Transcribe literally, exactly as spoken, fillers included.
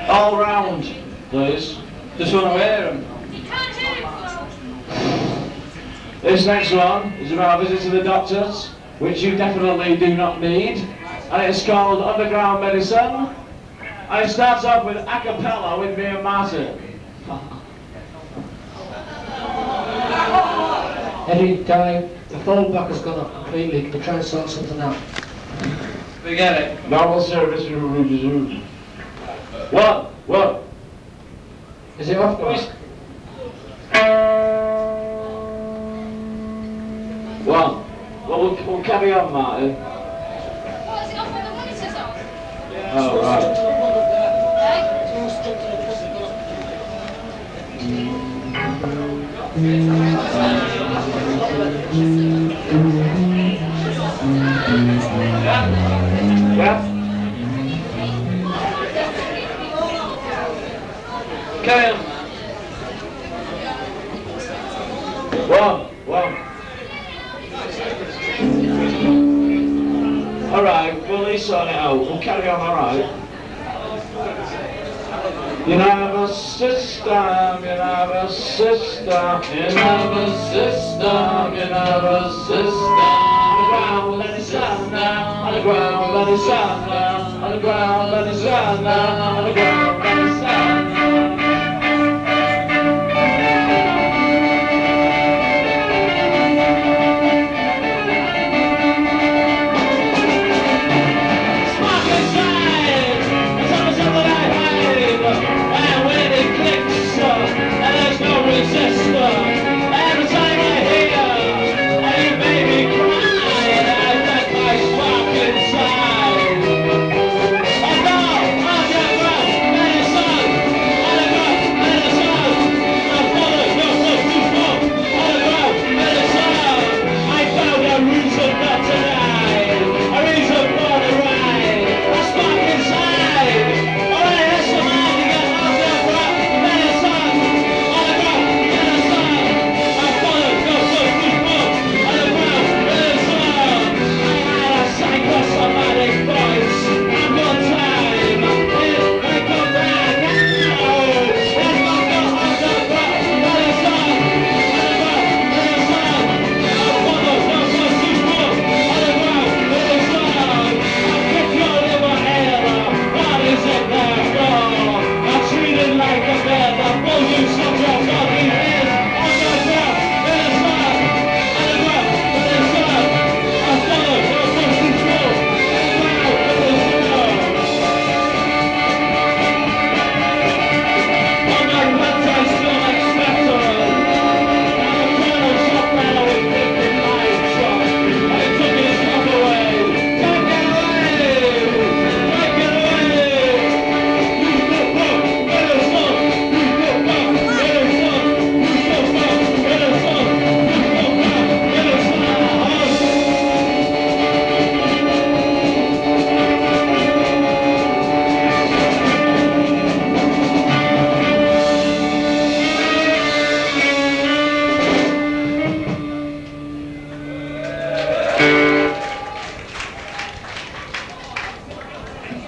All round, please. Just want to hear them. This next one is about a visit to the doctors, which you definitely do not need. And it's called Underground Medicine. And it starts off with a cappella with me and Martin. Eddie, Guy, the phone back has gone off completely. Can you try and sort something out? Forget it. Normal service. One, one. Is it off now? One. Well, we'll, we'll carry on, Martin. What, is it off when the monitor's off? Oh, right. Yeah? Yeah? Carry on. One, one. Alright, we'll at least sort it out. We'll carry on, alright. You have a system, you have a system, you have a system, you have a system. On the ground, let it stand down. On the ground, let it stand down. On the ground, let it stand down. On the ground.